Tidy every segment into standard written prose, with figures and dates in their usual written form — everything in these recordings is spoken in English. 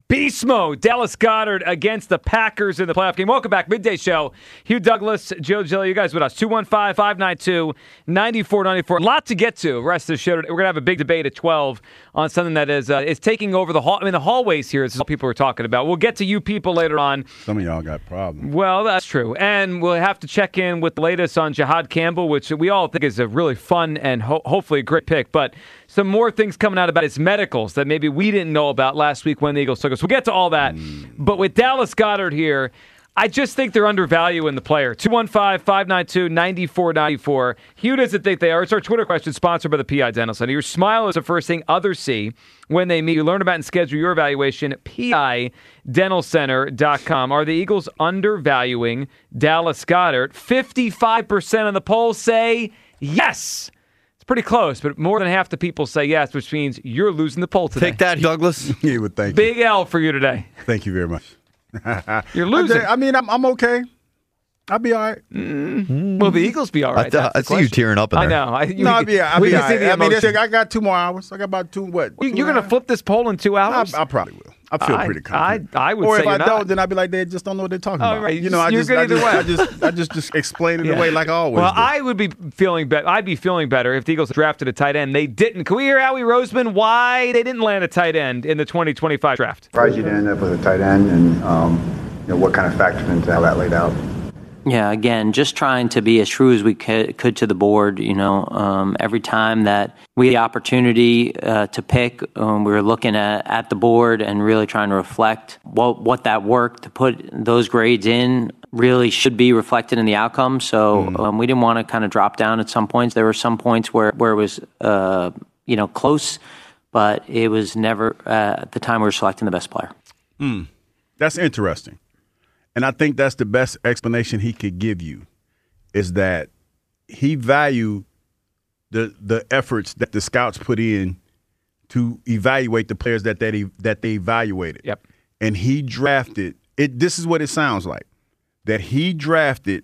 Beast mode. Dallas Goedert against the Packers in the playoff game. Welcome back. Midday Show. Hugh Douglas, Joe Giglio, you guys with us. 215-592-9494. A lot to get to. Rest of the show. We're going to have a big debate at 12 on something that is taking over the hall. I mean, the hallways here is what people are talking about. We'll get to you people later on. Some of y'all got problems. Well, that's true. And we'll have to check in with the latest on Jihad Campbell, which we all think is a really fun and hopefully a great pick. But some more things coming out about his medicals that maybe we didn't know about last week when the Eagles took us. We'll get to all that. But with Dallas Goedert here, I just think they're undervaluing the player. 215-592-9494. Hugh doesn't think they are. It's our Twitter question sponsored by the PI Dental Center. Your smile is the first thing others see when they meet you. Learn about and schedule your evaluation at PIDentalCenter.com. Are the Eagles undervaluing Dallas Goedert? 55% of the polls say yes. Pretty close, but more than half the people say yes, which means you're losing the poll today. Take that, Douglas. Yeah, well, thank you. Big L for you today. Thank you very much. You're losing. I mean, I'm okay. I'll be all right. Will the Eagles be all right? I see you tearing up in there. I know. I'll be all right. I mean, I got 2 more hours. I got about two, what? You're going to flip this poll in 2 hours? I probably will. I feel pretty confident. I would or say if I don't, then I'd be like, they just don't know what they're talking about. Right. You know, I just explain it away like I always do. I would be feeling better. I'd be feeling better if the Eagles drafted a tight end. They didn't. Can we hear Howie Roseman why they didn't land a tight end in the 2025 draft? Surprised you didn't end up with a tight end, and what kind of factored into how that laid out? Yeah, again, just trying to be as true as we could to the board. Every time that we had the opportunity to pick, we were looking at the board and really trying to reflect what that work to put those grades in really should be reflected in the outcome. So we didn't want to kind of drop down at some points. There were some points where it was close, but it was never at the time we were selecting the best player. That's interesting. And I think that's the best explanation he could give you, is that he valued the efforts that the scouts put in to evaluate the players that they evaluated. Yep. And he drafted it. This is what it sounds like, that he drafted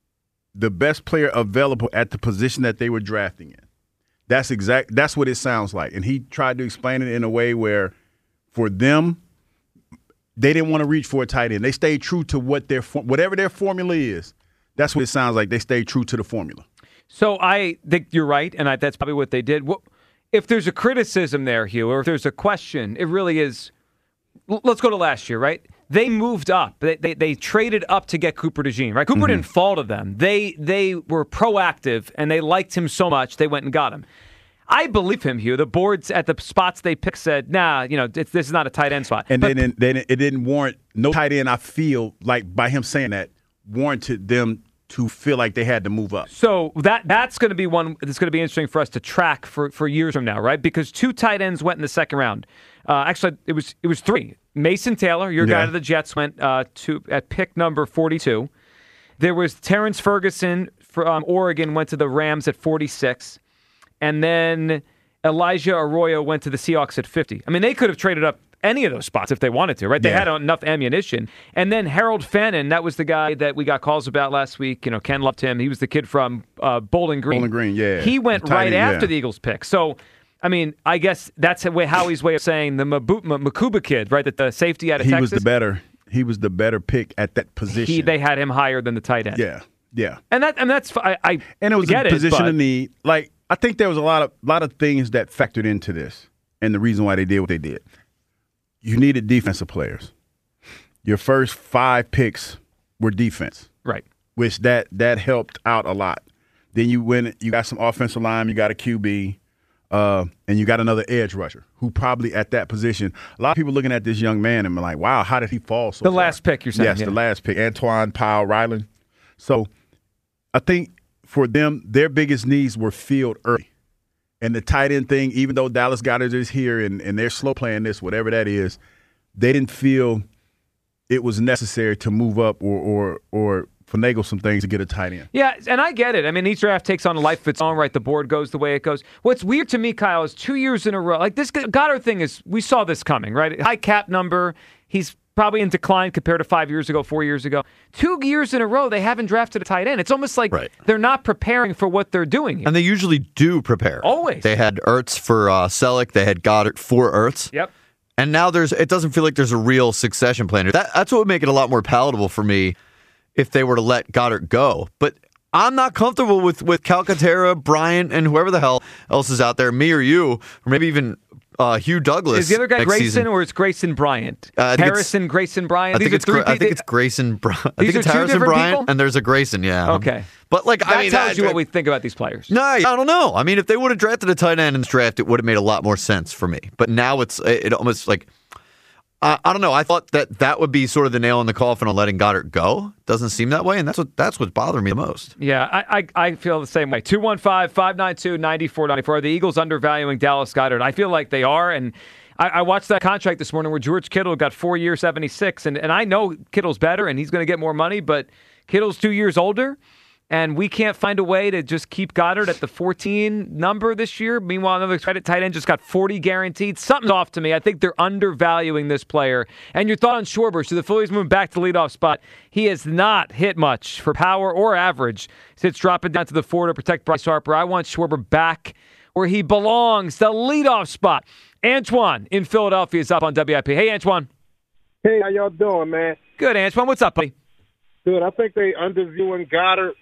the best player available at the position that they were drafting in. That's what it sounds like. And he tried to explain it in a way where, for them, they didn't want to reach for a tight end. They stayed true to whatever their formula is. That's what it sounds like. They stayed true to the formula. So I think you're right, and that's probably what they did. If there's a criticism there, Hugh, or if there's a question, it really is. Let's go to last year, right? They moved up. They traded up to get Cooper DeJean, right? Cooper didn't fall to them. They were proactive, and they liked him so much, they went and got him. I believe him, Hugh. The boards at the spots they picked said, nah, this is not a tight end spot. And it didn't warrant no tight end, I feel like, by him saying that, warranted them to feel like they had to move up. So that's going to be one that's going to be interesting for us to track for years from now, right? Because 2 tight ends went in the second round. Actually, it was 3. Mason Taylor, your guy to the Jets, went at pick number 42. There was Terrence Ferguson from Oregon, went to the Rams at 46. And then Elijah Arroyo went to the Seahawks at 50. I mean, they could have traded up any of those spots if they wanted to, right? They had enough ammunition. And then Harold Fannin, that was the guy that we got calls about last week. Ken loved him. He was the kid from Bowling Green. Bowling Green, yeah. He went right after the Eagles pick. So, I mean, I guess that's Howie's way of saying the Makuba kid, right? That the safety out of Texas. He was the better pick at that position. They had him higher than the tight end. Yeah. And that's I and it was get a position it, of need. Like, I think there was a lot of things that factored into this, and the reason why they did what they did. You needed defensive players. Your first 5 picks were defense, right? Which that helped out a lot. Then you got some offensive line, you got a QB, and you got another edge rusher who probably at that position. A lot of people looking at this young man and be like, "Wow, how did he fall so?" The last pick, you're saying? Yes, the last pick, Antoine Powell Ryland. So, I think for them, their biggest needs were filled early. And the tight end thing, even though Dallas Goedert is here and they're slow playing this, whatever that is, they didn't feel it was necessary to move up or finagle some things to get a tight end. Yeah, and I get it. I mean, each draft takes on a life of its own, right? The board goes the way it goes. What's weird to me, Kyle, is 2 years in a row. Like, this Goddard thing we saw this coming, right? High cap number. He's probably in decline compared to 5 years ago, 4 years ago. 2 years in a row, they haven't drafted a tight end. It's almost like they're not preparing for what they're doing here. And they usually do prepare. Always. They had Ertz for Selleck. They had Goddard for Ertz. Yep. And now it doesn't feel like there's a real succession plan. That's what would make it a lot more palatable for me if they were to let Goddard go. But I'm not comfortable with Calcaterra, Bryant, and whoever the hell else is out there, me or you, or maybe even Hugh Douglas. Is the other guy Grayson season. Or it's Grayson Bryant? Harrison, Grayson, Bryant? I think it's Grayson Bryant. I think it's Harrison Bryant, people? and there's a Grayson, yeah. Okay. But that tells you what we think about these players. No, I don't know. I mean, if they would have drafted a tight end in this draft, it would have made a lot more sense for me. But now it almost like, I don't know. I thought that would be sort of the nail in the coffin on letting Goddard go. Doesn't seem that way, and that's what's bothering me the most. Yeah, I feel the same way. 215-592-9494. Are the Eagles undervaluing Dallas Goedert? I feel like they are, and I watched that contract this morning where George Kittle got 4 years, 76, and I know Kittle's better and he's going to get more money, but Kittle's 2 years older. And we can't find a way to just keep Goddard at the 14 number this year. Meanwhile, another credit tight end just got 40 guaranteed. Something's off to me. I think they're undervaluing this player. And your thought on Schwarber? So the Phillies moving back to the leadoff spot. He has not hit much for power or average. It's dropping down to the 4 to protect Bryce Harper. I want Schwarber back where he belongs, the leadoff spot. Antoine in Philadelphia is up on WIP. Hey, Antoine. Hey, how y'all doing, man? Good, Antoine. What's up, buddy? Good. I think they undervaluing Goddard.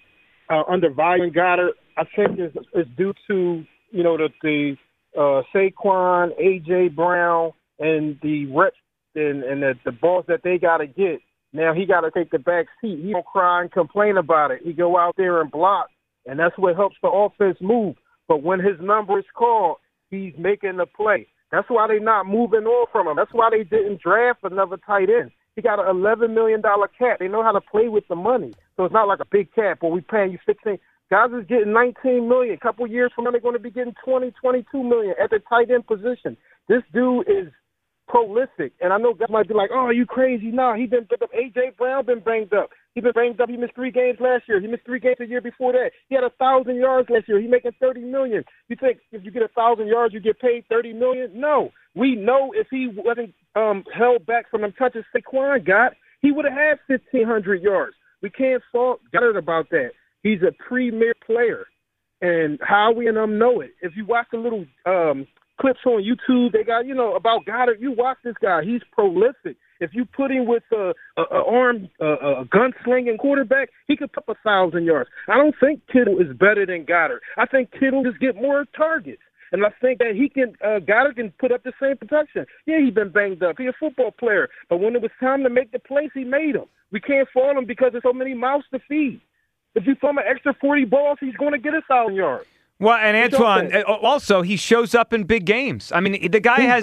I think it's due to the Saquon, A.J. Brown, and the reps and the balls that they got to get. Now he got to take the back seat. He don't cry and complain about it. He go out there and block, and that's what helps the offense move. But when his number is called, he's making the play. That's why they're not moving on from him. That's why they didn't draft another tight end. He got an $11 million cap. They know how to play with the money. So it's not like a big cap where we paying you $16. Guys is getting $19 million. A couple years from now, they're going to be getting $20, $22 million at the tight end position. This dude is prolific. And I know guys might be like, oh, are you crazy? No, he been banged up. A.J. Brown been banged up. He been banged up. He missed 3 games last year. He missed 3 games the year before that. He had 1,000 yards last year. He making $30 million. You think if you get 1,000 yards, you get paid $30 million? No. We know if he wasn't held back from them touches Saquon got, he would have had 1,500 yards. We can't fault Goddard about that. He's a premier player, and Howie and them know it. If you watch the little clips on YouTube, they got about Goddard. You watch this guy; he's prolific. If you put him with a gunslinging quarterback, he could put up 1,000 yards. I don't think Kittle is better than Goddard. I think Kittle just get more targets. And I think that Goddard can put up the same production. Yeah, he's been banged up. He's a football player. But when it was time to make the plays, he made them. We can't fault him because there's so many mouths to feed. If you throw him an extra 40 balls, he's going to get 1,000 yards. Well, and Antoine, also, he shows up in big games. I mean, the guy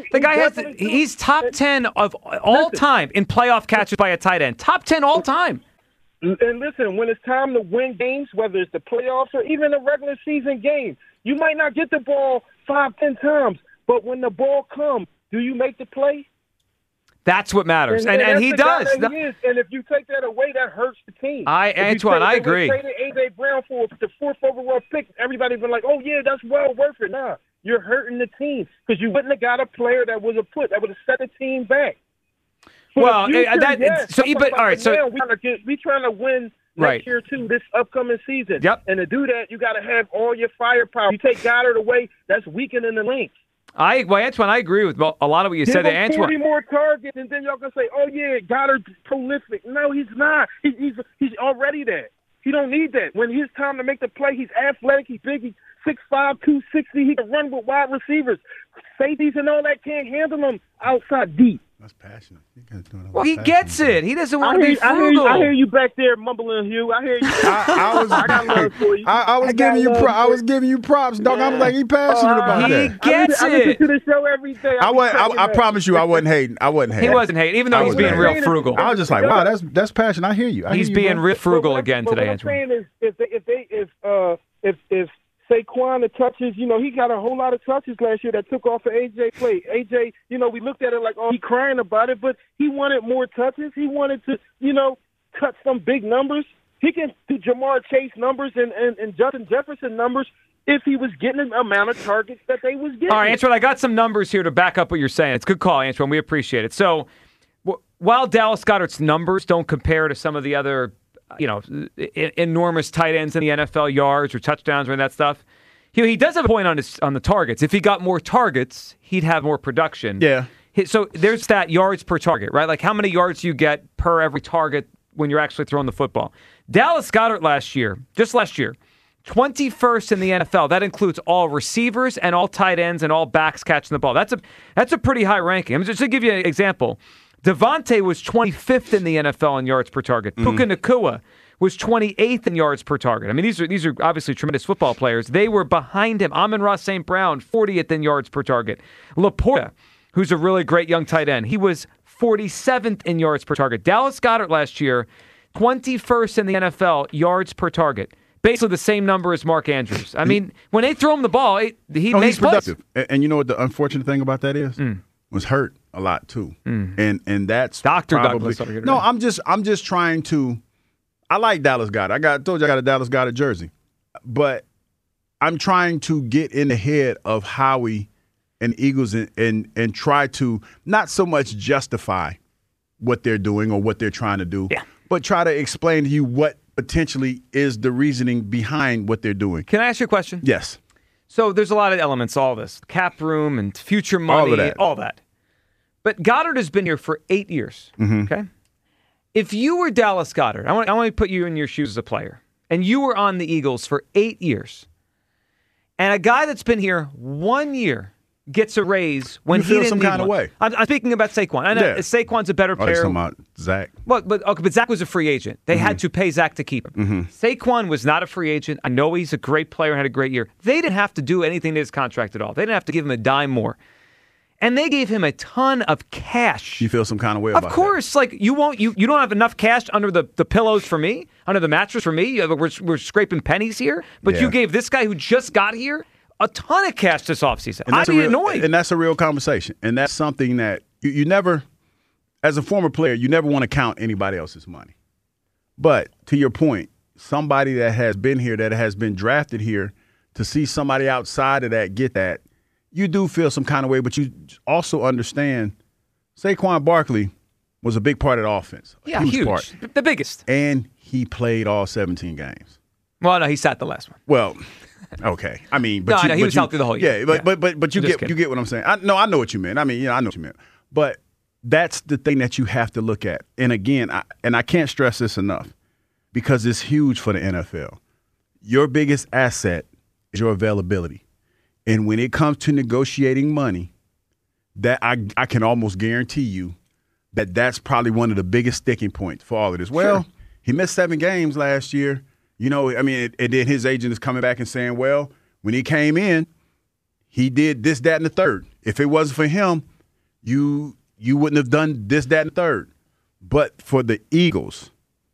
he's top 10 of all time in playoff catches by a tight end. Top 10 all time. And listen, when it's time to win games, whether it's the playoffs or even a regular season game, you might not get the ball 5-10 times, but when the ball comes, do you make the play? That's what matters, and he does. He is. And if you take that away, that hurts the team. Antoine, I agree. If you traded A.J. Brown for the 4th overall pick, everybody been like, oh, yeah, that's well worth it. Nah, you're hurting the team because you wouldn't have got a player that would have set the team back. Well, future, all right. So we trying to win next year too, this upcoming season. Yep. And to do that, you got to have all your firepower. You take Goddard away, that's weakening the links. Antoine, I agree with a lot of what you said there, Antoine. 40 more targets, and then y'all gonna say, "Oh yeah, Goddard's prolific." No, he's not. He's already that. He don't need that. When it's time to make the play, he's athletic. He's big. He's 6'5", 260. He can run with wide receivers. Safeties and all that can't handle him outside deep. That's passionate. Well, he gets it. He doesn't want to be frugal. I hear you back there mumbling, Hugh. I hear you. I got love for you. I was giving you props, dog. I was like, he passionate about that. He gets it. I listen to the show every day. I promise you, I wasn't hating. He wasn't hating, even though he's being real frugal. I was just like, wow, that's passion. I hear you. He's being real frugal again today, Antoine. What I'm saying is, if Saquon the touches, he got a whole lot of touches last year that took off of AJ play. AJ, we looked at it like, oh, he crying about it, but he wanted more touches. He wanted to, touch some big numbers. He can do Jamar Chase numbers and Justin Jefferson numbers if he was getting the amount of targets that they was getting. All right, Antoine, I got some numbers here to back up what you're saying. It's a good call, Antoine. We appreciate it. So while Dallas Goedert's numbers don't compare to some of the other enormous tight ends in the NFL, yards or touchdowns or any of that stuff, he does have a point on the targets. If he got more targets, he'd have more production. Yeah. So there's that yards per target, right? Like how many yards you get per every target when you're actually throwing the football. Dallas Goedert just last year, 21st in the NFL. That includes all receivers and all tight ends and all backs catching the ball. That's a pretty high ranking. I mean, just to give you an example, Devontae was 25th in the NFL in yards per target. Puka Nacua was 28th in yards per target. I mean, these are obviously tremendous football players. They were behind him. Amon-Ra St. Brown, 40th in yards per target. Laporta, who's a really great young tight end, he was 47th in yards per target. Dallas Goedert last year, 21st in the NFL yards per target. Basically the same number as Mark Andrews. I mean, when they throw him the ball, he makes he's productive. And you know what the unfortunate thing about that is? Was hurt a lot too. And that's Dr. probably, Douglas. No, I'm just trying to. I like Dallas Goedert. I told you I got a Dallas Goedert jersey, but I'm trying to get in the head of Howie and Eagles and try to not so much justify what they're doing or what they're trying to do, but try to explain to you what potentially is the reasoning behind what they're doing. Can I ask you a question? Yes. So there's a lot of elements, all this. Cap room and future money, all that. But Goddard has been here for 8 years, okay? If you were Dallas Goedert, I want to put you in your shoes as a player, and you were on the Eagles for 8 years, and a guy that's been here 1 year gets a raise when you he feel didn't some need kind of one. way. I'm speaking about Saquon. I know Saquon's a better player. Talking about Zach. But Zach was a free agent. They had to pay Zach to keep him. Saquon was not a free agent. I know he's a great player and had a great year. They didn't have to do anything to his contract at all. They didn't have to give him a dime more. And they gave him a ton of cash. You feel some kind of way about that? Of course. Like, you don't have enough cash under the pillows for me, under the mattress for me. We're scraping pennies here. But you gave this guy who just got here a ton of cash this offseason. I'd be annoyed. And that's a real conversation. And that's something that you never, as a former player, you never want to count anybody else's money. But to your point, somebody that has been here, that has been drafted here, to see somebody outside of that get that, you do feel some kind of way, but you also understand Saquon Barkley was a big part of the offense. Huge part. The biggest. And he played all 17 games. Well, no, he sat the last one. Well, okay. I mean, but he was healthy the whole year. Yeah, but you get what I'm saying. I know what you meant. I mean, I know what you meant. But that's the thing that you have to look at. And again, I can't stress this enough because it's huge for the NFL. Your biggest asset is your availability. And when it comes to negotiating money, that I can almost guarantee you that's probably one of the biggest sticking points for all of this. Well, he missed 7 games last year. You know, I mean, and then his agent is coming back and saying, well, when he came in, he did this, that, and the third. If it wasn't for him, you wouldn't have done this, that, and the third. But for the Eagles,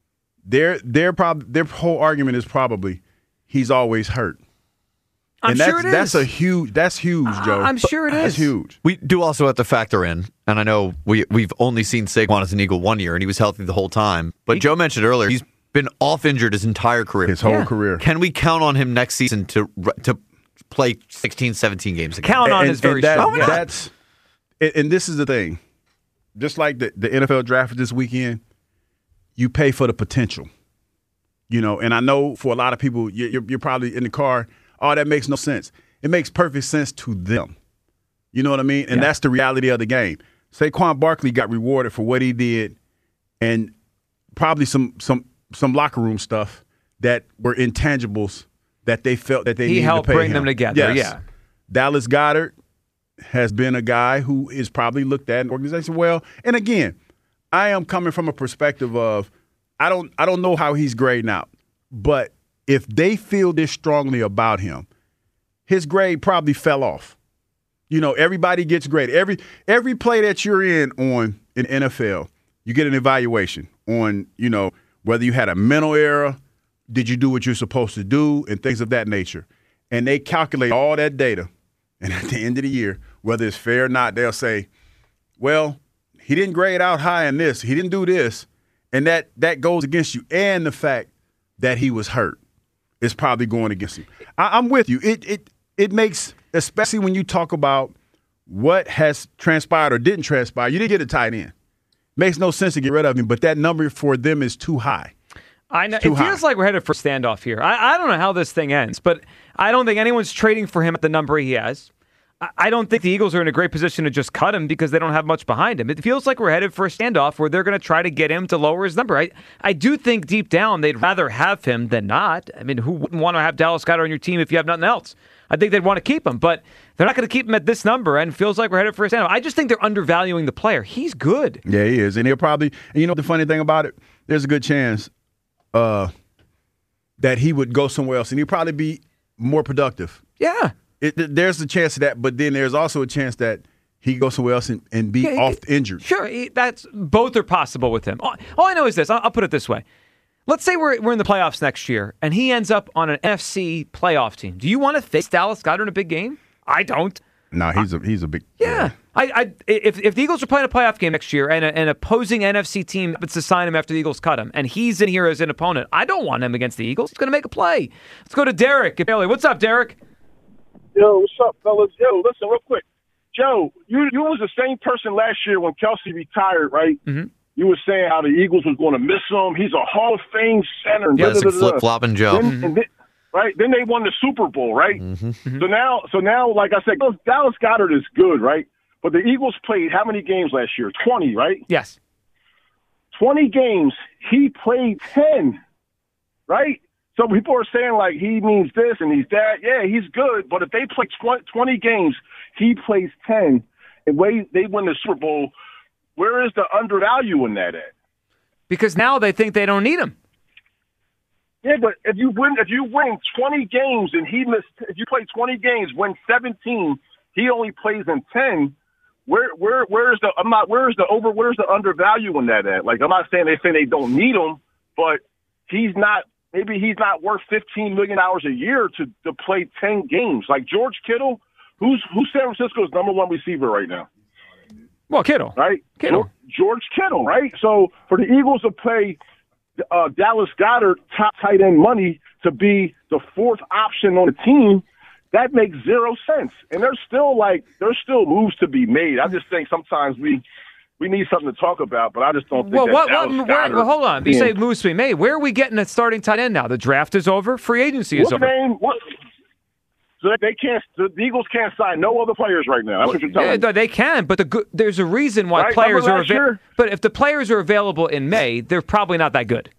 their whole argument is probably he's always hurt. I'm sure it is. That's huge, Joe. I'm sure it is. That's huge. We do also have to factor in, and I know we've only seen Saquon as an Eagle 1 year, and he was healthy the whole time. But Joe mentioned earlier, he's been off injured his entire career. His whole career. Can we count on him next season to play 16, 17 games again? Count on is very strong. And this is the thing. Just like the NFL draft this weekend, you pay for the potential. You know, and I know for a lot of people, you're probably in the car, oh, that makes no sense. It makes perfect sense to them. You know what I mean? And that's the reality of the game. Saquon Barkley got rewarded for what he did and probably some locker room stuff that were intangibles that they felt that they needed to pay him. He helped bring them together, yes. Dallas Goedert has been a guy who is probably looked at in organization well. And again, I am coming from a perspective of I don't know how he's grading out, but if they feel this strongly about him, his grade probably fell off. You know, everybody gets graded. Every play that you're in NFL, you get an evaluation on, you know, whether you had a mental error, did you do what you're supposed to do, and things of that nature. And they calculate all that data. And at the end of the year, whether it's fair or not, they'll say, well, he didn't grade out high in this. He didn't do this. And that goes against you. And the fact that he was hurt is probably going against him. I'm with you. It makes, especially when you talk about what has transpired or didn't transpire, you didn't get a tight end. Makes no sense to get rid of him, but that number for them is too high. I know. It feels like we're headed for a standoff here. I don't know how this thing ends, but I don't think anyone's trading for him at the number he has. I don't think the Eagles are in a great position to just cut him because they don't have much behind him. It feels like we're headed for a standoff where they're going to try to get him to lower his number. I do think deep down they'd rather have him than not. I mean, who wouldn't want to have Dallas Goedert on your team if you have nothing else? I think they'd want to keep him, but they're not going to keep him at this number, and it feels like we're headed for a standoff. I just think they're undervaluing the player. He's good. Yeah, he is, and he'll probably. And you know the funny thing about it, there's a good chance that he would go somewhere else, and he'd probably be more productive. Yeah. There's a chance of that, but then there's also a chance that he goes somewhere else and be off injured. Sure, that's both are possible with him. All I know is this. I'll put it this way. Let's say we're in the playoffs next year, and he ends up on an NFC playoff team. Do you want to face Dallas Goedert in a big game? I don't. No, he's a big. Yeah. If the Eagles are playing a playoff game next year and an opposing NFC team happens to sign him after the Eagles cut him, and he's in here as an opponent, I don't want him against the Eagles. He's going to make a play. Let's go to Derek. What's up, Derek? Yo, what's up, fellas? Yo, listen real quick. Joe, you was the same person last year when Kelsey retired, right? Mm-hmm. You were saying how the Eagles was going to miss him. He's a Hall of Fame center. Yeah, it's like flip-flopping Joe. Right? Then they won the Super Bowl, right? Mm-hmm. So now, like I said, Dallas Goedert is good, right? But the Eagles played how many games last year? 20, right? Yes. 20 games. He played 10, right? So people are saying, like, he means this and he's that. Yeah, he's good. But if they play 20 games, he plays 10, and they win the Super Bowl, where is the undervalue in that at? Because now they think they don't need him. Yeah, but if you win 20 games and if you play 20 games, win 17, he only plays in 10. Where's the undervalue in that at? Like, I'm not saying they don't need him, but he's not worth $15 million a year to play 10 games. Like George Kittle, who's San Francisco's number one receiver right now? Well, Kittle. Right? Kittle. George Kittle, right? So for the Eagles to pay Dallas Goedert top tight end money to be the fourth option on the team, that makes zero sense. And there's still moves to be made. I just think sometimes we need something to talk about, but I just don't think Well, hold on. You say moves to be made. Where are we getting a starting tight end now? The draft is over. Free agency is over. So they can't. The Eagles can't sign no other players right now. That's what you're telling me. They can, but there's a reason why players are available. But if the players are available in May, they're probably not that good.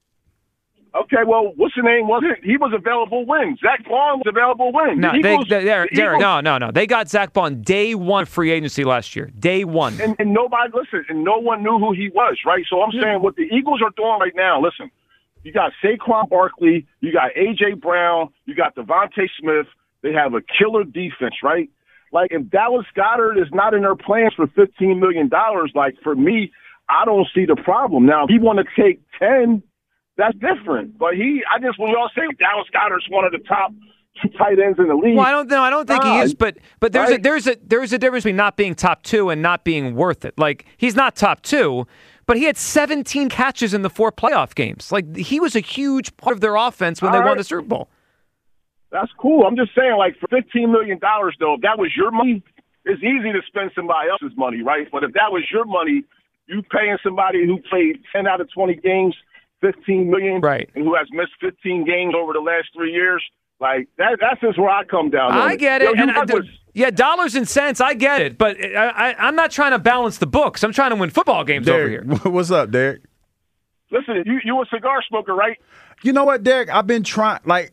Okay, well, what's the name? He was available when? Zach Bond was available when? No, Derek, no. They got Zach Bond day one free agency last year. Day one. And nobody, listen, and no one knew who he was, right? So I'm saying what the Eagles are doing right now, listen, you got Saquon Barkley, you got A.J. Brown, you got Devontae Smith. They have a killer defense, right? Like, if Dallas Goedert is not in their plans for $15 million, like, for me, I don't see the problem. Now, if he want to take 10, that's different. But when y'all say Dallas Goedert's one of the top two tight ends in the league. Well, I don't think he is, but there's a difference between not being top two and not being worth it. Like, he's not top two, but he had 17 catches in the 4 playoff games. Like, he was a huge part of their offense when they won the Super Bowl. That's cool. I'm just saying, like, for $15 million, though, if that was your money, it's easy to spend somebody else's money, right? But if that was your money, you paying somebody who played 10 out of 20 games, $15 million, right, and who has missed 15 games over the last 3 years, like, that's just where I come down on I get it. Dollars and cents, I get it. But I'm not trying to balance the books. I'm trying to win football games Derek, over here. What's up, Derek? Listen, you a cigar smoker, right? You know what, Derek? I've been trying, like,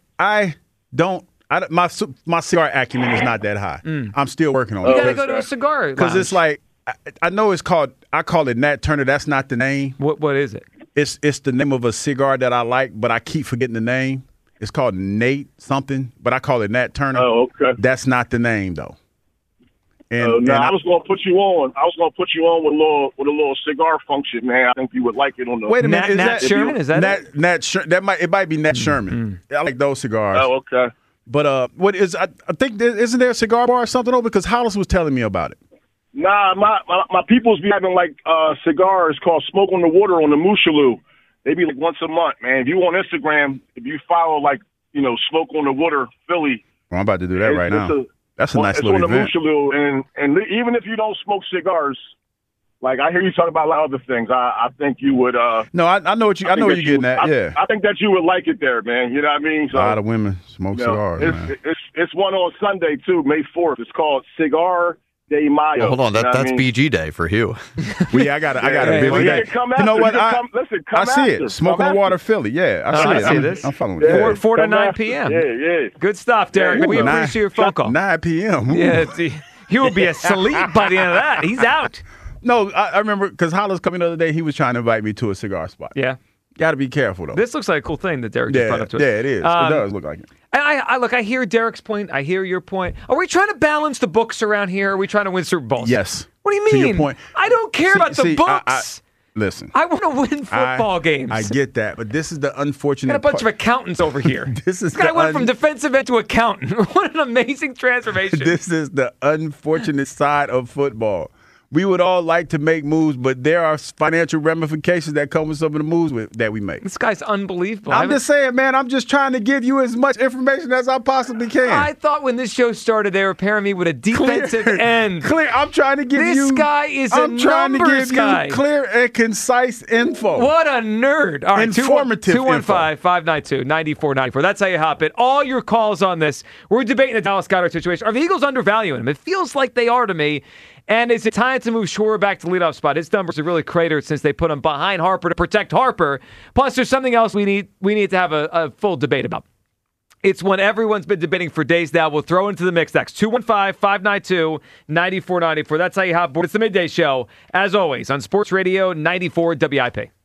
my cigar acumen is not that high. I'm still working on it. You got to go to a cigar because it's like, I know I call it Nat Turner. That's not the name. What is it? It's the name of a cigar that I like, but I keep forgetting the name. It's called Nate something, but I call it Nat Turner. Oh, okay. That's not the name though. I was going to put you on. I was going to put you on with a little cigar function, man. I think you would like it on the. Wait a minute, Nat Sherman? Is that Nat Sherman? It might be Nat Sherman. I like those cigars. Oh, okay. But what is? I think isn't there a cigar bar or something over? Because Hollis was telling me about it. Nah, my people's be having like cigars called Smoke on the Water on the Mooshaloot. They be like once a month, man. If you on Instagram, if you follow like Smoke on the Water Philly. Well, I'm about to do that right now. That's a nice little event. It's on the Mooshaloot, and even if you don't smoke cigars, Like, I hear you talk about a lot of other things. I think you would. No, I know what you. I know where you're getting at. Yeah. I think that you would like it there, man. You know what I mean? So, a lot of women smoke cigars. Man. It's one on Sunday too, May 4th. It's called Cigar de Mayo. Well, hold on, that's BG Day for Hugh. I got a busy day. You know what? I see it. Smoke on the Water, Philly. Yeah, I see this. I'm following. Yeah. 4 to 9 p.m. Yeah. Good stuff, Derek. Yeah, we appreciate your phone call. 9 p.m. Ooh. Yeah, he will be asleep by the end of that. He's out. No, I remember because Hollis coming the other day. He was trying to invite me to a cigar spot. Yeah. Got to be careful, though. This looks like a cool thing that Derek just brought up to us. Yeah, it is. It does look like it. I hear Derek's point. I hear your point. Are we trying to balance the books around here? Are we trying to win Super Bowls? Yes. What do you mean? To your point. I don't care about the books. Listen. I want to win football games. I get that, but this is the unfortunate Got a bunch of accountants over here. This guy went from defensive end to accountant. What an amazing transformation. This is the unfortunate side of football. We would all like to make moves, but there are financial ramifications that come with some of the moves that we make. This guy's unbelievable. I'm just saying, man, I'm just trying to give you as much information as I possibly can. I thought when this show started, they were pairing me with a defensive end. I'm trying to give this guy is a numbers guy. I'm trying to give you clear and concise info. What a nerd. All right, informative 215-592-9494. That's how you hop in. All your calls on this. We're debating the Dallas Goedert situation. Are the Eagles undervaluing him? It feels like they are to me. And is it time to move Schwarber back to the leadoff spot? His numbers have really cratered since they put him behind Harper to protect Harper. Plus, there's something else we need to have a full debate about. It's one everyone's been debating for days now. We'll throw into the mix next. 215-592-9494. That's how you hop board. It's the Midday Show, as always, on Sports Radio 94 WIP.